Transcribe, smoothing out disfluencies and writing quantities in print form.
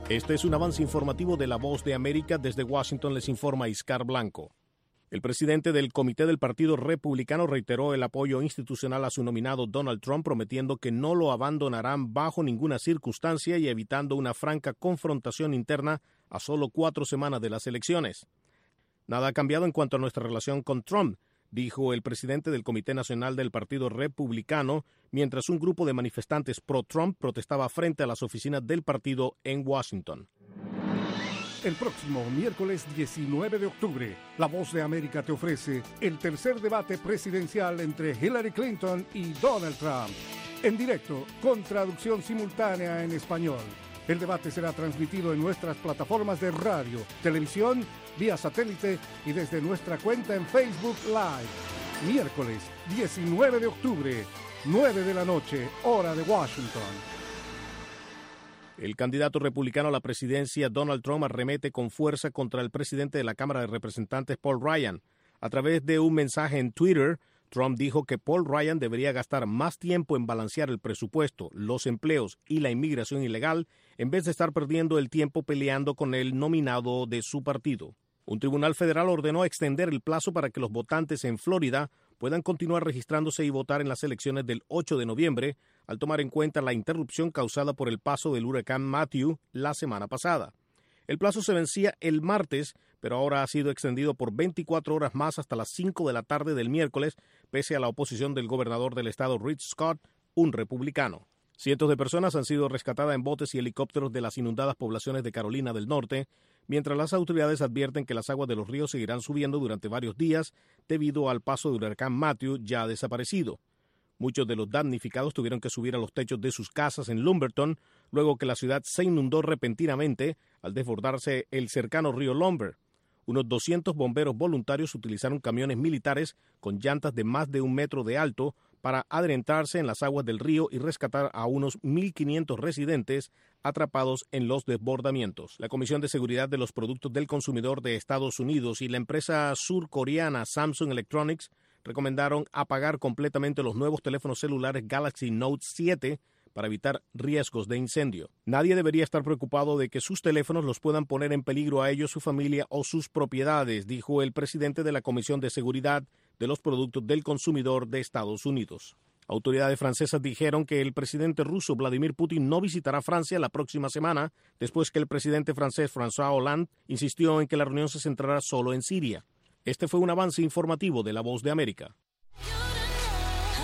Este es un avance informativo de La Voz de América. Desde Washington les informa Iscar Blanco. El presidente del Comité del Partido Republicano reiteró el apoyo institucional a su nominado Donald Trump, prometiendo que no lo abandonarán bajo ninguna circunstancia y evitando una franca confrontación interna a solo 4 semanas de las elecciones. Nada ha cambiado en cuanto a nuestra relación con Trump, dijo el presidente del Comité Nacional del Partido Republicano, mientras un grupo de manifestantes pro-Trump protestaba frente a las oficinas del partido en Washington. El próximo miércoles 19 de octubre, La Voz de América te ofrece el tercer debate presidencial entre Hillary Clinton y Donald Trump. En directo, con traducción simultánea en español. El debate será transmitido en nuestras plataformas de radio, televisión, vía satélite y desde nuestra cuenta en Facebook Live. Miércoles 19 de octubre, 9 de la noche, hora de Washington. El candidato republicano a la presidencia, Donald Trump, arremete con fuerza contra el presidente de la Cámara de Representantes, Paul Ryan. A través de un mensaje en Twitter, Trump dijo que Paul Ryan debería gastar más tiempo en balancear el presupuesto, los empleos y la inmigración ilegal, en vez de estar perdiendo el tiempo peleando con el nominado de su partido. Un tribunal federal ordenó extender el plazo para que los votantes en Florida puedan continuar registrándose y votar en las elecciones del 8 de noviembre, al tomar en cuenta la interrupción causada por el paso del huracán Matthew la semana pasada. El plazo se vencía el martes, pero ahora ha sido extendido por 24 horas más hasta las 5 de la tarde del miércoles, pese a la oposición del gobernador del estado, Rick Scott, un republicano. Cientos de personas han sido rescatadas en botes y helicópteros de las inundadas poblaciones de Carolina del Norte, mientras las autoridades advierten que las aguas de los ríos seguirán subiendo durante varios días debido al paso del huracán Matthew ya desaparecido. Muchos de los damnificados tuvieron que subir a los techos de sus casas en Lumberton, luego que la ciudad se inundó repentinamente al desbordarse el cercano río Lumber. Unos 200 bomberos voluntarios utilizaron camiones militares con llantas de más de 1 metro de alto para adentrarse en las aguas del río y rescatar a unos 1.500 residentes atrapados en los desbordamientos. La Comisión de Seguridad de los Productos del Consumidor de Estados Unidos y la empresa surcoreana Samsung Electronics recomendaron apagar completamente los nuevos teléfonos celulares Galaxy Note 7 para evitar riesgos de incendio. Nadie debería estar preocupado de que sus teléfonos los puedan poner en peligro a ellos, su familia o sus propiedades, dijo el presidente de la Comisión de Seguridad de los Productos del Consumidor de Estados Unidos. Autoridades francesas dijeron que el presidente ruso Vladimir Putin no visitará Francia la próxima semana, después que el presidente francés François Hollande insistió en que la reunión se centrará solo en Siria. Este fue un avance informativo de La Voz de América.